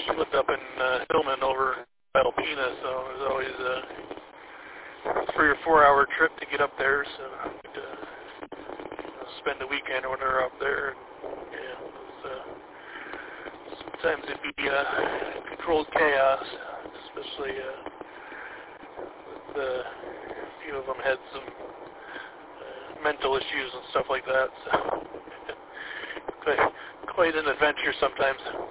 she lived up in Hillman over Alpena, so it was always a 3 or 4 hour trip to get up there. So to spend the weekend when we were up there. Sometimes it'd be controlled chaos, especially with a few of them had some mental issues and stuff like that. So quite an adventure sometimes.